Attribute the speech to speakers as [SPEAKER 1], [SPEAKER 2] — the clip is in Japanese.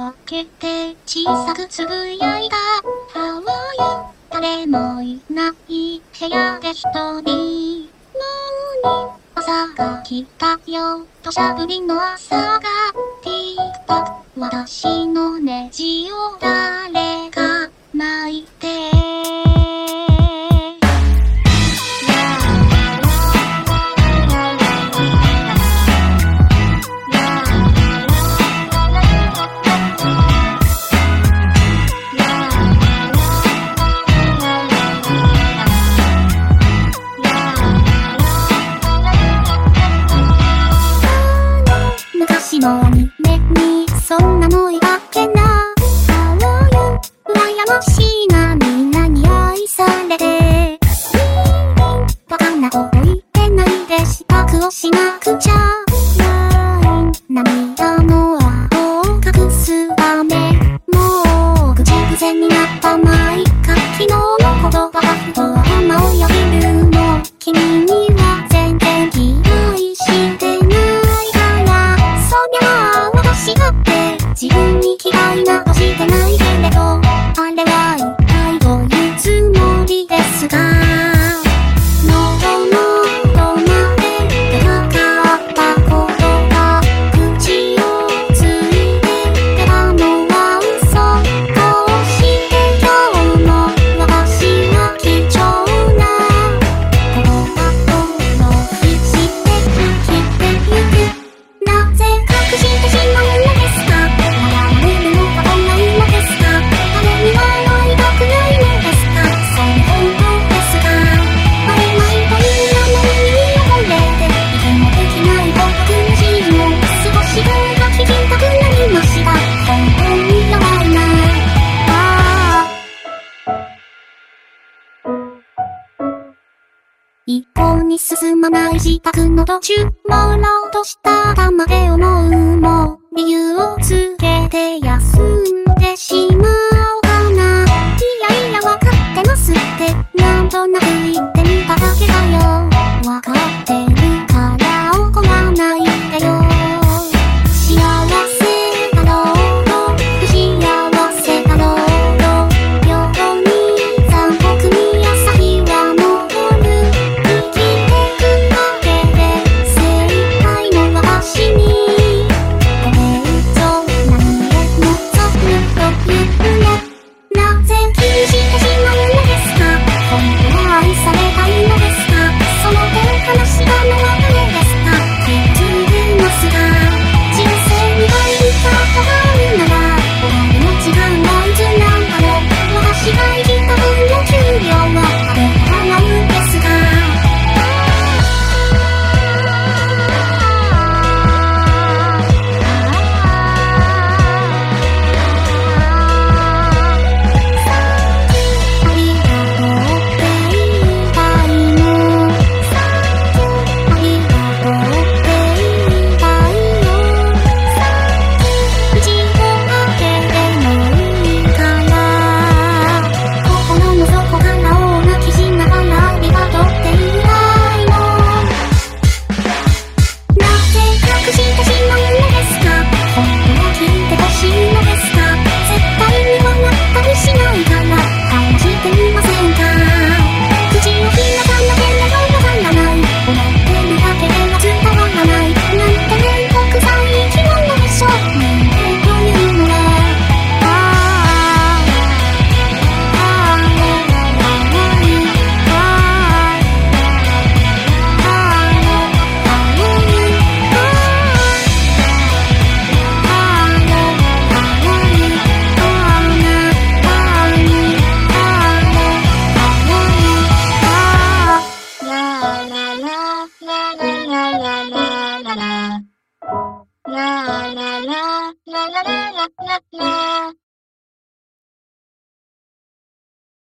[SPEAKER 1] けて小さくつぶやいた。How are you? 誰もいない部屋で一人。もう朝が来たよ。土砂降りの朝が TikTok 私のネジを誰か巻いて。昔のアニメにそんなのいたっけな。How are you? 羨ましいな、みんなに愛されて。バカなこと言ってないで支度をしなくちゃ。涙の跡を隠すため。もう口癖になったまいか。昨日の言葉がふと頭をよぎるの。君には全然気愛してないからそりゃあ私だって自分に嫌いなどしてないけれど、あれは一体どういうつもりですか。喉のどまで出なかったことが口をついて出たのは嘘。こうして今日も私は貴重な言葉とロフして生きてゆく。なぜ隠してしまうのですか。まだ慣れるのが来ないのですか。誰には会いたくないのですか。それ本当ですか。会えないという名前に汚れて息もできない孤独な日々も少し声が聞きたくなりました。本当にやばいなあ。一向に進まない自宅の途中、朦朧とした頭で思うもう理由をつけて休んでしまおうかな。いやいやわかってますってなんとなく言ってみただけだよ。わかってるから怒らないでよ。幸せだろうと不幸せだろうと平等に残酷に朝日は昇る。生きてくだけで精一杯の私にこれ以上何へ望むというの。なぜ気にしてしまうのですか。本当は愛されたいのですか。その手を離したのは誰ですか。気がついてますか。人生に入ったことがあるなら終わりの時間はいつなんだろう。私が生きた分の給料は誰が払うんですか。ありがとうって言いたいの。ありがとうって言いたいよ。自分だけでもいいから心の底から大泣きしながらありがとうって言いたいの。なぜ隠してしまうのですか。本当は聞いてほしいのですか。絶対に笑ったりしないから話してみませんか。口を開かなければわからない。思ってるだけでは伝わらない。なんて面倒くさい生き物でしょ。人間というのはララララララララララララ